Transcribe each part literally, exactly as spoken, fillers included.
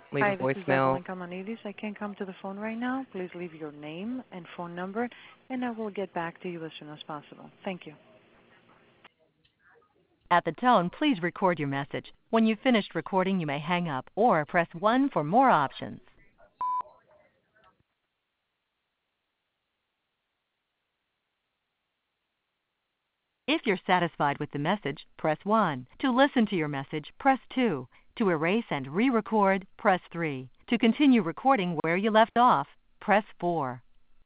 leave a Hi, this is voicemail. Evelyn Kamanidis. I can't come to the phone right now. Please leave your name and phone number, and I will get back to you as soon as possible. Thank you. At the tone, please record your message. When you've finished recording, you may hang up or press one for more options. If you're satisfied with the message, press one. To listen to your message, press two. To erase and re-record, press three. To continue recording where you left off, press four.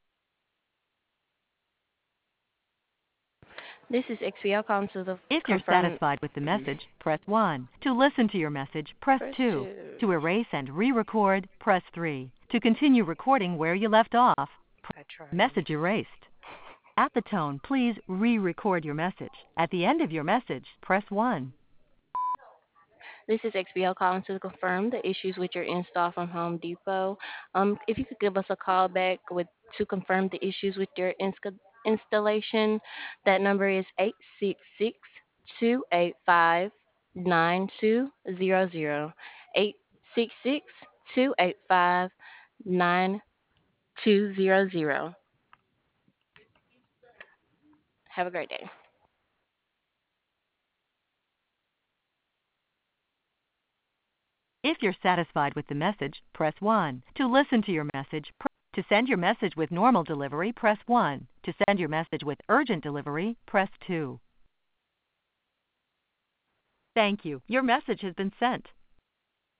This is X B L calling to the If you're confirm. satisfied with the message, press one. To listen to your message, press Press two. two. To erase and re-record, press three. To continue recording where you left off, I tried. message erased. At the tone, please re-record your message. At the end of your message, press one. This is X B L calling to confirm the issues with your install from Home Depot. Um, if you could give us a call back with to confirm the issues with your insca- installation, that number is eight six six, two eight five, nine two zero zero. eight six six, two eight five, nine two zero zero. Have a great day. If you're satisfied with the message, press one. To listen to your message, pr- to send your message with normal delivery, press one. To send your message with urgent delivery, press two. Thank you. Your message has been sent.